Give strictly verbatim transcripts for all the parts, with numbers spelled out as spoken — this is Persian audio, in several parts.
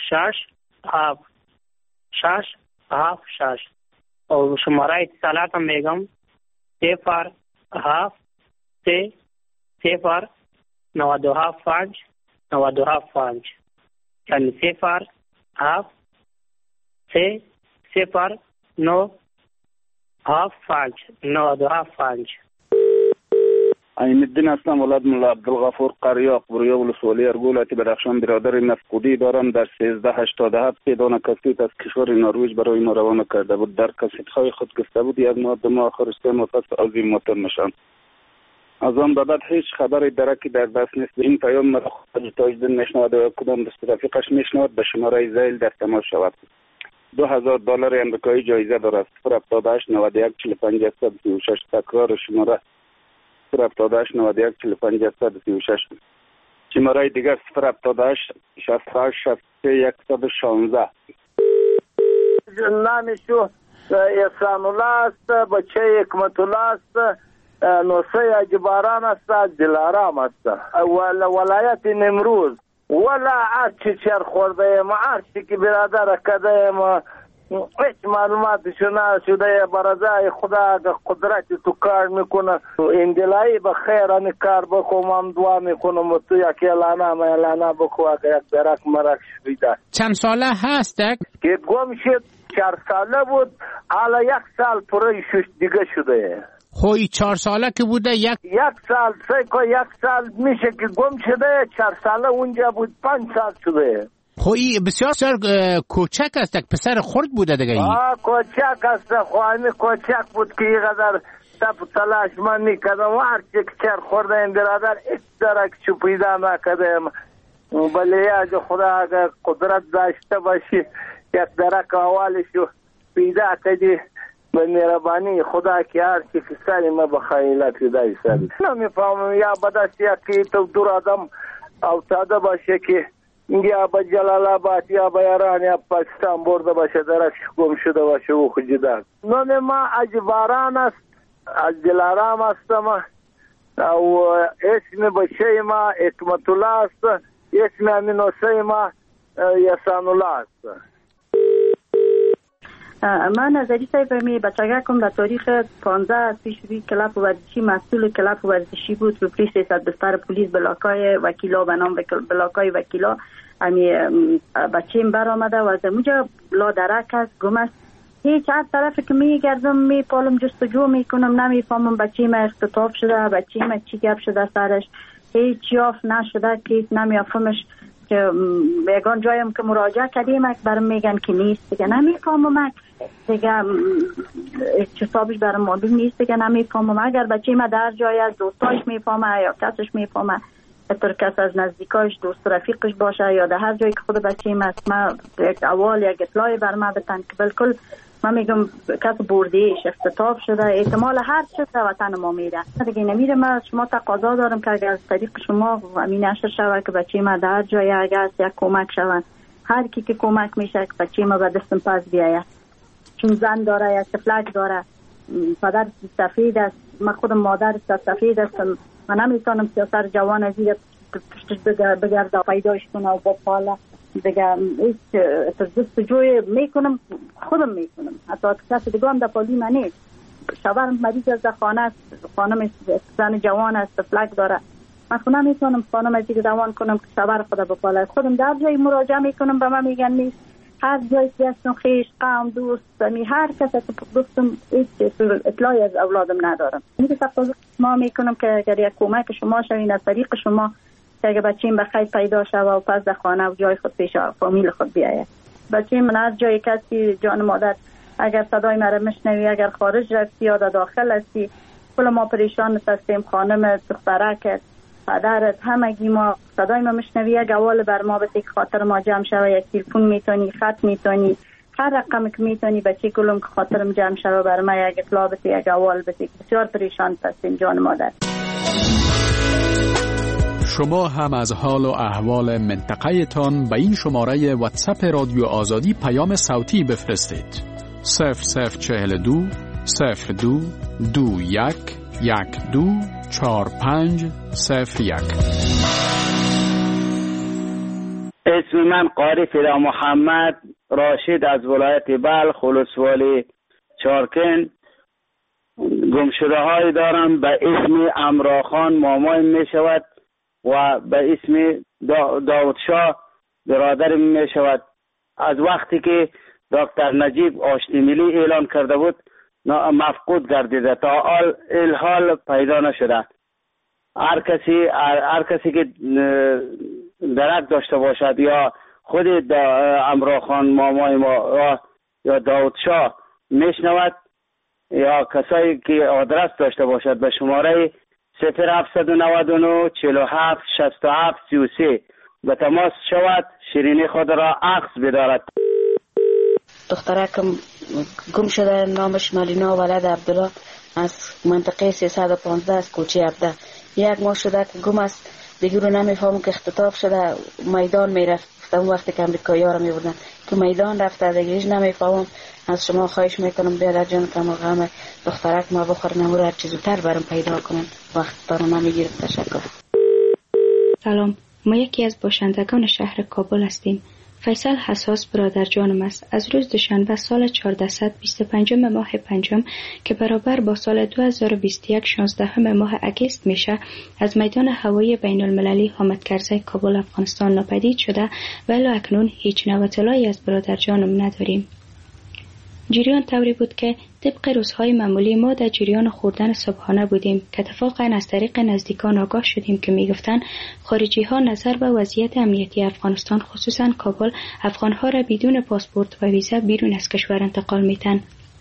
شش هفت شش هفت شش. و شماره اتصالات هم میگم صفر هفت سه صفر نود و هفت پنج نود و هفت پنج، یعنی صفر هفت سه صفر نو هفت پنج نود و هفت پنج. عین الدین هستم، ولد ملا عبدالغفور قریاق، برویا ولسوالی ارگولتی بدخشان. برادر مفقودی دارم در سیزده هشتاد و هفت. پیدان کسیت از کشور نروژ برای ما روانه کرده بود. در کسیت‌های خود گفته بود یک ماه دو ماه آخر سه ماه پس از این موتور نشان. از آن به بعد هیچ خبری درکی در دست نیست. این پیام مرا خود تاجدین میشنود و کدام دست رفیقش میشنود به شماره زیل در تماس شود. دو هزار دلار امریکایی جایزه دارد. صفر هفتاد و هشت نود و یک چهل و پنج سی و شش. تکرار شماره صفر هفتاد و هشت نود و یک چهل و پنج سی و شش. شماره دیگر صفر هفتاد و هشت شصت و هشت شصت و سه صد و شانزده. نامشو احسان الله است، بچه حکمت الله است، نوسه اجباران است، دلارام است، ولایت نمروز. ولا عرچی چر خورده ما عرچی که برادر کده ما هیچ معلوماتشو نشده. برازای خدا قدرت تو کار میکنه. این دلایی به خیر ان کار بکنم هم دعا میکنم و تو یکی الانا ما الانا بکو یک درک مرک شویده. چند ساله هست که گم شد؟ چهار ساله بود، حالا یک سال پره شش دیگه شده. خوی چهار ساله که بوده یک یک سال سیکو یک سال میشه که گم شده. چهار ساله اونجا بود، پنج سال شده. خوی بسیار سر کوچک است، پسر خرد بوده دیگه. آه کوچک است، خواهمی کوچک بود که اینقدر تپ تلاش من میکردم و هرچی که چر خورده این برادر ایک درک چو پیدا نکردم. بله اگه خدا اگه قدرت داشته باشی یک درک اولشو پیدا کردی به مهربانی خدا که هر چی که سری ما بخیلت دای سری نمیفهمم. یا بدست یکی تو دور آدم افتاده باشه که یا با جلال آباد یا با ایران یا پاکستان برده باشه درکش گم شده باشه او خجیده. نام ما اجباران است، از دلارام هستم و اسم بچه ما حکمت الله است، اسم امینوسه ما احسان الله است. من نظری صاحب می بچگاه کم در تاریخ پانزده پیش روی کلاب ورزشی مسئول کلاب ورزشی بود و پلیس سیصد بستر پلیس بلاکای وکیلا به نام بلاکای وکیلا امی بچیم بر آمده و از اونجا لا درک است، گم است. هیچ هر طرف که می گردم می پالم جستجو می کنم نمیفهمم بچیم اختطاف شده، بچیم چی گپ شده سرش، هیچ یافت نشده که نمیافهمش. که یگان جایم که مراجعه کردیم برام میگن که نیست دیگه، نمیفهمم دیگه حسابش برام معلوم نیست دیگه، نمیفهمم. اگر بچه ما در جای از دوستاش میفهمه یا کسش میفهمه، اطور کس از نزدیکاش دوست رفیقش باشه یا در هر جایی که خود بچه ما است، ما یک اول یک اطلاعی بر ما بتن که بالکل من میگم کس بردهش اختطاف شده، احتمال هر چیز در وطن ما میره دیگه نمیره. من شما تقاضا دارم که اگر از طریق شما همین نشر شود که بچه ما در جای اگر است یک کمک شود، هر کی که کمک میشه که بچه ما به دستم پس بیاید، چون زن داره یا سفلک داره، پدر سفید است، من خودم مادر سفید هستم، من نمیتونم سیاسر جوان از این پشتش بگرد پیداش کنه و با پاله دیگه. هیچ جستجوی میکنم خودم میکنم، حتی کسی دیگه هم در پالی من نیست. شوهرم مریض از خانه است، خانم زن جوان است، فلک داره، من خودم میتونم خانم از دیگه روان کنم که شوهر خدا بپاله. خودم در جای مراجعه میکنم به من میگن نیست، هر جای سیاستون خیش قوم دوست می هر کسی که گفتم هیچ اطلاعی از اولادم ندارم. میگه تقاضا ما میکنم که اگر یک کمک شما شوین از طریق شما که اگه بچه‌م بخیر پیدا شوه و پس در خانه و جای خود پیش فامیل خود بیاید. بچه‌م من هر جای کسی جان مادر اگر صدای مرا میشنوی، اگر خارج رفتی یا در داخل هستی، کل ما پریشان هستیم، خانم دخترک پدرت همگی ما صدای ما میشنوی، یک اول بر ما بده که خاطر ما جمع شوه، یک تلفن میتونی، خط میتونی، هر رقم که میتونی بچه کلم که خاطرم جمع شوه بر ما یک اطلاع بده، یک اول بده. بسیار پریشان هستیم جان مادر. شما هم از حال و احوال منطقه تان به این شماره واتساپ رادیو آزادی پیام صوتی بفرستید. صفر صفر چهل دو صفر دو دو یک یک دو چهار پنج صفر یک. اسم من قاری فدا محمد راشد از ولایت بلخ ولسوالی چارکن. گمشده های دارم به اسم امراخان مامای می شود و به اسم دا داود شاه برادر می شود. از وقتی که دکتر نجیب آشتی ملی اعلان کرده بود مفقود گردیده، تا حال الحال پیدا نشده. هر کسی هر کسی که درک داشته باشد یا خود امراخان مامای ما یا داود شاه میشنود یا کسایی که آدرس داشته باشد به شماره صفر هفت نه نه چهل و هفت شصت و هفت سی و سه به تماس شود، شیرینی خود را عکس بدارد. دخترکم گم شده، نامش ملینا ولد عبدالله از منطقه سیصد و پانزده از کوچه عبده. یک ماه شده که گم است، دیگه رو نمیفهمم که اختطاف شده میدان میرفت. اون وقتی که امریکایی ها رو میبردن که میدان رفته، دیگه نمیفهمم. از شما خواهش میکنم بیادر جان که ما غم دخترک ما بخور نمور هر چیز زودتر برام پیدا کنن، وقت برام نمیگیره. تشکر. سلام، ما یکی از باشندگان شهر کابل هستیم. فیصل حساس برادر جانم است. از روز دوشنبه سال چهارصد و بیست و پنج ماه پنجم که برابر با سال دو هزار و بیست و یک شانزده ماه اگست میشه، از میدان هوایی بین المللی حامد کرزی کابل افغانستان ناپدید شده و الی اکنون هیچ نوع اطلاعی از برادر جانم نداریم. جریان طوری بود که طبق روزهای معمولی ما در جریان خوردن صبحانه بودیم که اتفاقا از طریق نزدیکان آگاه شدیم که میگفتند خارجی ها نظر به وضعیت امنیتی افغانستان خصوصا کابل افغانها را بدون پاسپورت و ویزا بیرون از کشور انتقال میتن.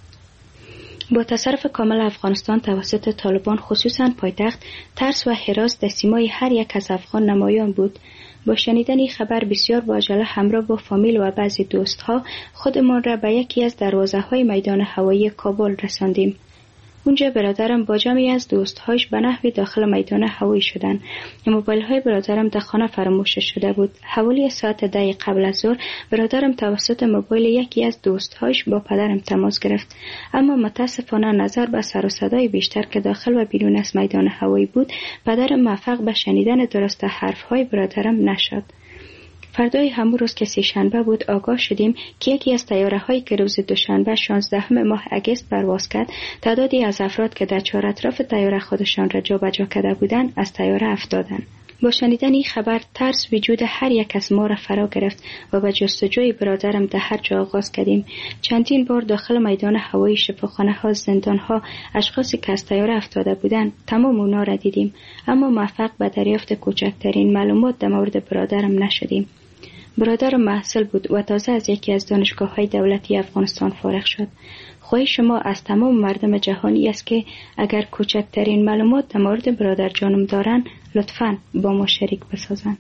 با تصرف کامل افغانستان توسط طالبان خصوصا پایتخت، ترس و هراس در سیمای هر یک از افغان نمایان بود. با شنیدن این خبر بسیار با عجله همراه با فامیل و بعضی دوستها خودمان را به یکی از دروازه های میدان هوایی کابل رساندیم. اونجا برادرم با جمعی از دوستهاش به نحوی داخل میدان هوایی شدن. موبایل های برادرم در خانه فراموش شده بود. حوالی ساعت ده قبل از ظهر برادرم توسط موبایل یکی از دوستهاش با پدرم تماس گرفت، اما متاسفانه نظر به سر و صدای بیشتر که داخل و بیرون از میدان هوایی بود، پدرم موفق به شنیدن درست حرف های برادرم نشد. فردای همون روز که سه شنبه بود آگاه شدیم که یکی از طیاره هایی که روز دوشنبه شانزده ماه اگست پرواز کرد، تعدادی از افراد که در چهار اطراف طیاره خودشان را جابجا کرده بودند از طیاره افتادند. با شنیدن این خبر ترس وجود هر یک از ما را فرا گرفت و به جستجوی برادرم در هر جا آغاز کردیم. چندین بار داخل میدان هوایی، شفاخانه ها، زندان ها، اشخاصی که از طیاره افتاده بودند تمام اونا را دیدیم، اما موفق به دریافت کوچکترین معلومات در مورد برادرم نشدیم. برادرم محصل بود و تازه از یکی از دانشگاه‌های دولتی افغانستان فارغ شد. خواهش شما از تمام مردم جهانی است که اگر کوچکترین معلومات در مورد برادر جانم دارن لطفاً با ما شریک بسازن.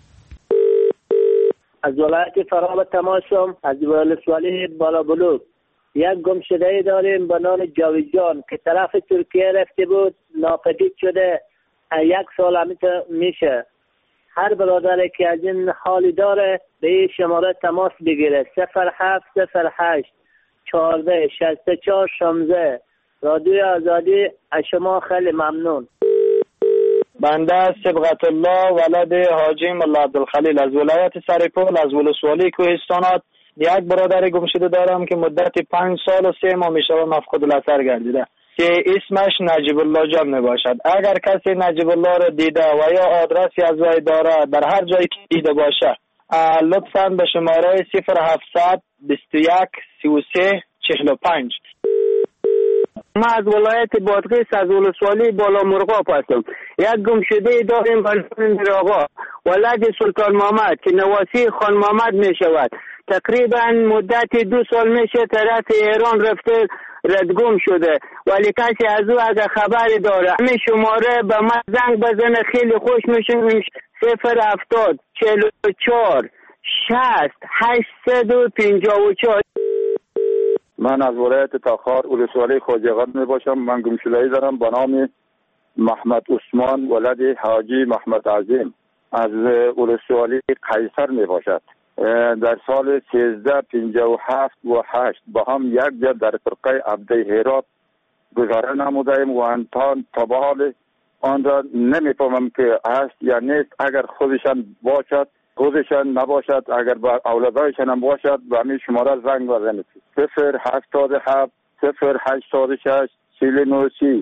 از ولایت فراب تماسم از ولسوالی بالا بلوک یک گمشده داریم به نام جاویدجان که طرف ترکیه رفته بود، ناپدید شده، یک سال همیشه میشه. هر برادر که از این حالی داره به این شماره تماس بگیره. صفر هفت صفر هشت چهارده شصت و چهار شانزده. رادیو آزادی از شما خیلی ممنون. بنده صبغت الله ولد حاجی ملا عبدالخلیل از ولایت سرپل از ولسوالی کوهستانات یک برادر گمشده دارم که مدت پنج سال و سه ماه میشه مفقود الاثر گردیده که اسمش نجیب الله جان می باشد. اگر کسی نجیب الله را دیده و یا آدرسی از وی داره در هر جایی که دیده باشه لطفاً به شماره صفر هفتصد بیست و یک سی و سه چهل و پنج. ما از ولایت بادغیس از ولسوالی بالا مرغاب هستم. یک گمشده داریم به نام میرآقا ولد سلطان محمد که نواسی خان محمد می شود. تقریبا مدت دو سال میشه طرف ایران رفته ردگم شده، ولی کسی از او اگر خبری داره همین شماره به من زنگ بزنه خیلی خوش میشه. صفر هفتاد چهل و چهار شصت هشتصد و پنجاه و چهار. من از ولایت تاخار ولسوالی خوجقان می باشم. من گمشده‌ای دارم به نام محمد عثمان ولد حاجی محمد عظیم از ولسوالی قیصر می باشد. در سال سیزده پنجاه و هفت و هشت با هم یک جا در فرقه عبده هرات گذاره نمودیم و انتان تبال آن را نمیفهمم که هست یا نیست. اگر خودشان باشد خودشان نباشد، اگر با اولادایشان هم باشد به همین شماره زنگ بزنید. صفر هشتاد و هفت صفر هشتاد و شش چهل و نه سی.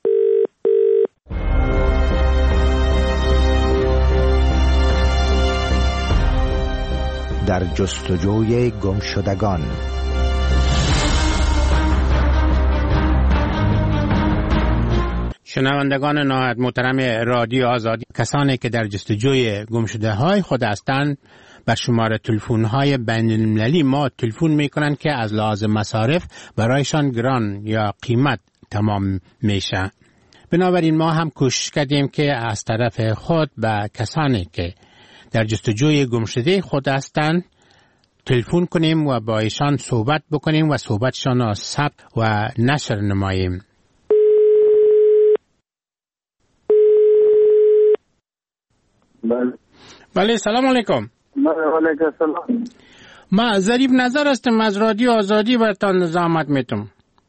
در جستجوی گمشدگان. شنوندگان نهایت محترم رادیو آزادی، کسانی که در جستجوی گمشده های خود هستند بر شماره تلفن های بین المللی ما تلفن میکنند که از لحاظ مصارف برایشان گران یا قیمت تمام میشه. بنابراین ما هم کوشش کردیم که از طرف خود به کسانی که در جستجوی گمشده خود هستند تلفن کنیم و با ایشان صحبت بکنیم و صحبتشان را ثبت و نشر نماییم. بله بله سلام علیکم. علیکم السلام. ما ظریف نظر هستم از رادیو آزادی برتان زحمت میتم.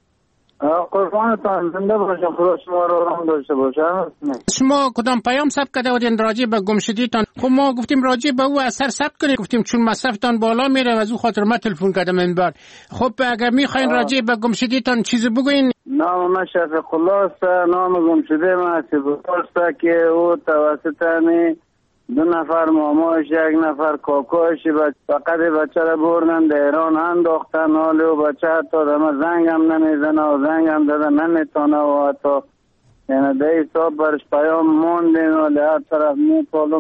قربانتان زنده باشم، خدا شما رو رحم داشته باشه. شما کدام پیام ثبت کرده بودین راجع به گمشدگیتان؟ خب ما گفتیم راجع به او اثر ثبت کنید، گفتیم چون مصرفتان بالا میره و از او خاطر ما تلفن کردم این بار. خب اگر میخواین راجع به گمشدگیتان چیزی بگوین. نام من شفیق الله است. نام گمشده من است که او توسط دو نفر ماماش یک نفر کاکاش فقط بچه را بردن در ایران انداختن. حالی و بچه حتی دمه زنگ هم نمیزنه و زنگ هم داده نمیتونه و حتی یعنی ده حساب برش پیام موندیم و هر طرف میپالم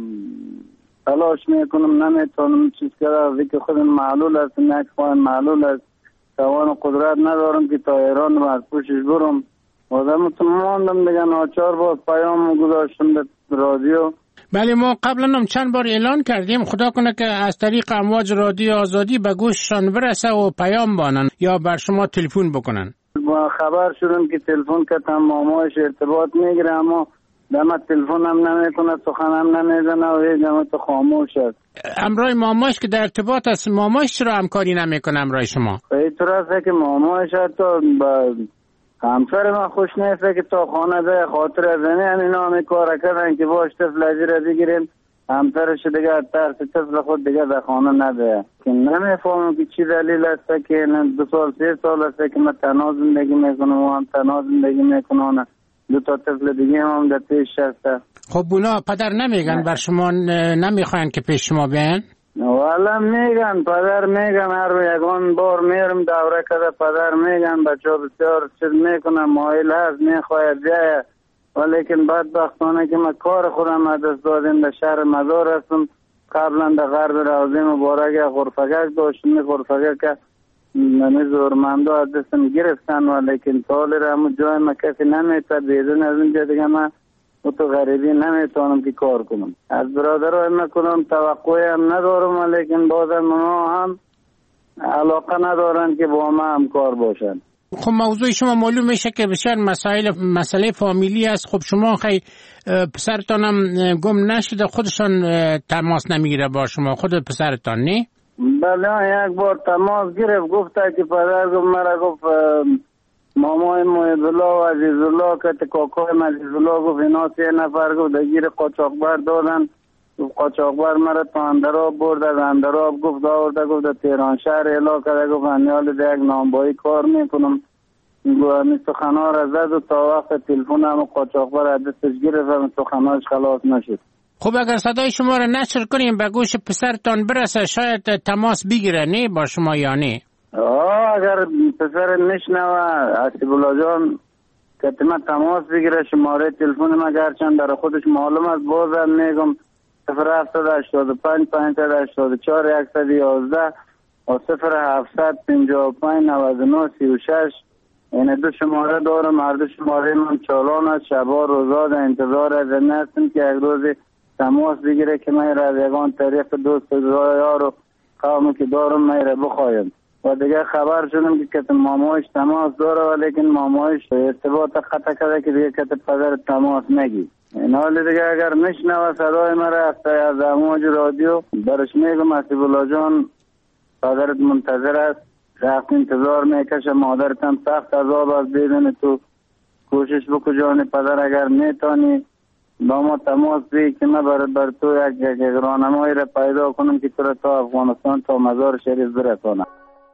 تلاش میکنم نمیتونم چیز کرده که خودم معلول است، یک خواهیم معلول است، توان و قدرت ندارم که تا ایران رو از پوشش برم و دمتون موندم دیگه. ناچار باز پیام گذاشتم به رادیو. بله ما قبلا هم چند بار اعلان کردیم، خدا کنه که از طریق امواج رادیو آزادی به گوششان برسه و پیام بانن یا بر شما تلفن بکنن. ما خبر شدیم که تلفن کردم ماماش ارتباط میگیره اما دم تلفن هم نمیکنه، سخن هم نمیزنه و هیچ دم تو خاموش است. امرای ماماش که در ارتباط است، ماماش چرا همکاری نمیکنه امرای شما؟ اینطور است که ماماش حتی با همسر من خوش نیسته که تا خانه ده خاطر از زنی اینا همی کار کردن که باش طفل اجیره بگیریم، همسرش دیگه ترس طفل خود دیگه در خانه نده. که نمیفهمم که چی دلیل است که دو سال سه سال است که من تنها زندگی میکنم و هم تنها زندگی میکنم، دو تا طفل دیگه هم در پیش هست. خب اونا پدر نمیگن بر شما نمیخواین که پیش شما بیان؟ والا میگن پدر میگن، هر یکان بار میرم دوره کده پدر میگن بچه ها بسیار چیز میکنم مایل هست میخواید بیایه، ولیکن بدبختانه که من کار خودم از دست دادیم در شهر مزار هستم. قبلا در غرب روضه مبارک غرفگک داشتیم، غرفگک که نمی زورمنده از دستم گرفتن ولیکن تالی را همون جای من کسی نمیتا بیدون از اینجا دیگه من و تو غریبی نمیتونم که کار کنم. از برادرای من کنم توقعی هم ندارم ولیکن بازم ما هم علاقه ندارن که با ما هم کار باشن. خب موضوع شما معلوم میشه که بسیار مسائل مسئله فامیلی است. خب شما خیلی پسرتان هم گم نشده، خودشان تماس نمیگیره با شما، خود پسرتان نه؟ بله یک بار تماس گرفت، گفته که پدر گفت مرا گفت مامای محب‌الله و عزیزالله که کاکای عزیزالله گفت اینا سه نفر گفت دگیر قاچاقبر دادن، قاچاقبر مرا تا اندراب برد، از اندراب گفت آورده گفت تهران شهر اعلا کرده گفت انیال ده یک نامبایی کار میکنم. گوهمی سخنا را زد و تا وقت تلفن هم قاچاقبر از دستش گرفت و سخناش خلاص نشد. خب اگر صدای شما را نشر کنیم به گوش پسرتان برسه شاید تماس بگیره نه با شما یا نه؟ آه اگر پسر نشنوه حسیبالله جان که من تماس بگیره شماره تلفن من گرچند در خودش معلوم است بازم میگم صفر هفتصد و هشتاد و پنج پانصد و هشتاد و چهار صد و یازده و صفر هفتصد پنجاه و پنج نود و نه سی و شش. این دو شماره دارم، هر دو شماره من چالان است، شبا روزا در انتظار از این هستم که یک روزی تماس بگیره که من را از یگان طریق دوست یار و قومی که دارم من را بخوایم. و دیگه خبر شدم که کت مامایش تماس داره ولیکن مامایش ارتباط قطع کرده که دیگه کت پدر تماس نگی. این حال دیگه اگر نشنوه صدای مرا از امواج رادیو برش میگم حسیبالله جان پدرت منتظر است، رفت انتظار میکشه، مادرت هم سخت عذاب است، بدون تو کوشش بکو جان پدر اگر میتانی با ما تماس بگیر که من بر, بر تو یک, یک, یک راهنمایی را پیدا کنم که تو را تا افغانستان تا مزار شریف برسانم.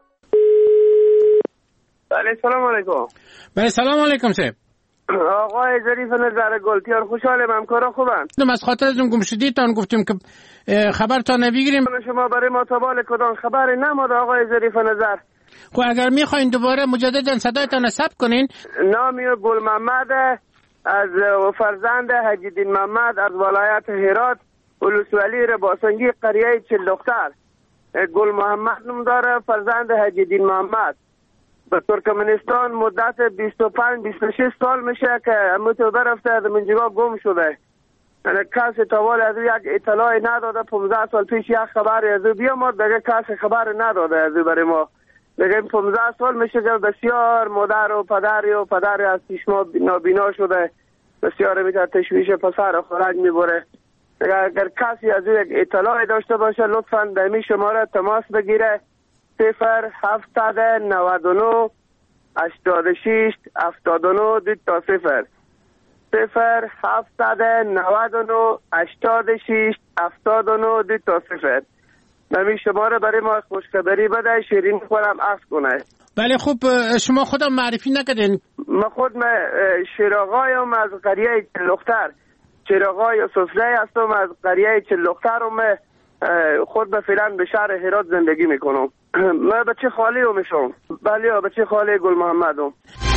بله سلام علیکم. بله سلام علیکم سه آقای ظریف نظر گلتیار، خوشحالم همکارا خوبن. از خاطر از اون گمشدیتان گفتیم که خبر تا نبگیریم. شما برای ما تابال کدام خبر نماده آقای ظریف نظر؟ خب اگر میخواین دوباره مجددا صدایتان ثبت کنین. نامی گل محمد از فرزند حجیدین محمد از ولایت هرات، ولسوالی رباسنگی قریه چل دختر. گل محمد نام داره، فرزند حجیدین محمد. به ترکمنستان مدت بیست و پنج بیست و شش سال میشه که امتو برفته از منجگاه گم شده. کسی تاوال از یک اطلاعی نداده. پانزده سال پیش یک خبری از او بیامد، دیگه کسی خبر نداده از او برای ما. دیگه پانزده سال میشه که بسیار مادر و پدری و پدری از پیش ما نابینا شده. بسیار میتونه تشویش پسر خورج میبره. اگر کسی از او یک اطلاعی داشته باشه لطفاً دمی شماره تماس بگیره. صفر هفتصد و نود و نه هشتاد و شش هفتاد و نه دو تا صفر صفر هفتصد و نود و نه هشتاد و شش هفتاد و نه دو تا صفر. نمی شماره برای ما خوشخبری بده، شیرین خورم عفو کنه. بله خوب، شما خودم معرفی نکردین. من خود من شیراغایم از قریه چلختر، شیراغای سفره هستم از قریه چلختر و من خود به فعلا به شهر هرات زندگی میکنم. من بچه خالی رو میشم. بله بچه خالی گل محمدم.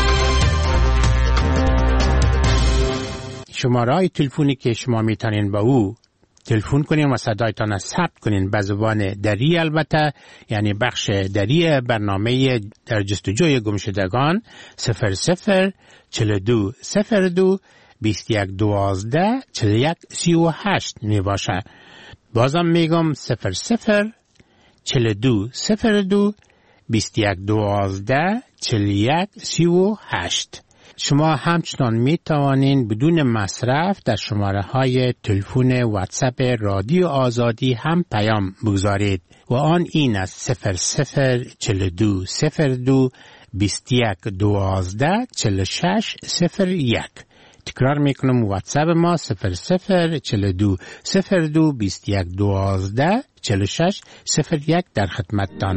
شماره های تلفنی که شما میتونین با او تلفن کنین و صدایتان ثبت کنین به زبان دری، البته یعنی بخش دری برنامه در جستجوی گمشدگان صفر صفر چهل و دو صفر دو بیست و یک دوازده چهل و یک سی و هشت می باشه. بازم میگم صفر صفر چهل و دو صفر دو بیست و یک دوازده چهل و یک سی و هشت. شما همچنان می توانین بدون مصرف در شماره های تلفن واتساپ رادیو آزادی هم پیام بگذارید و آن این است صفر صفر چهل و دو صفر دو بیست و یک دوازده چهل و شش صفر یک. تکرار میکنم واتساپ ما صفر صفر چهل و دو صفر دو بیست و یک دوازده چهل و شش صفر یک در خدمتتان.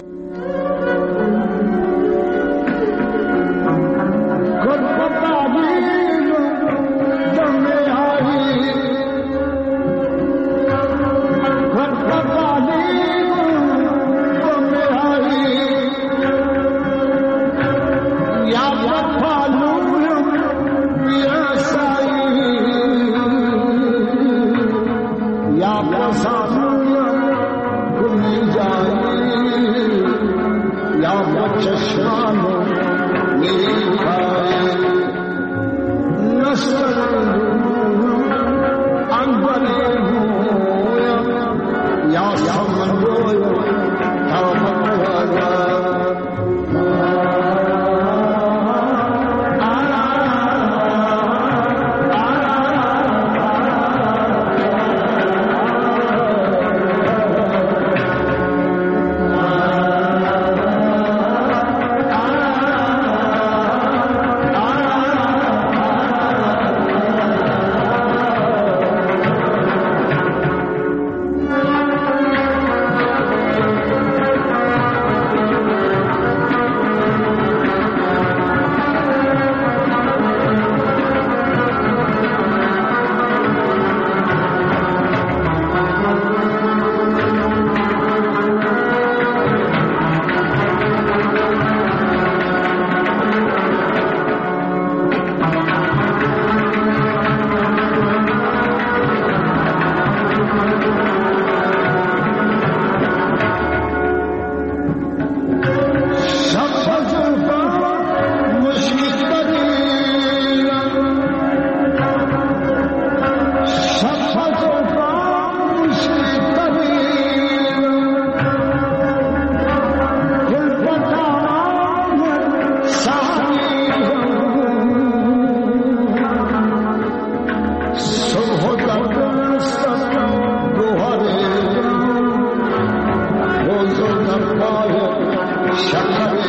Shut up.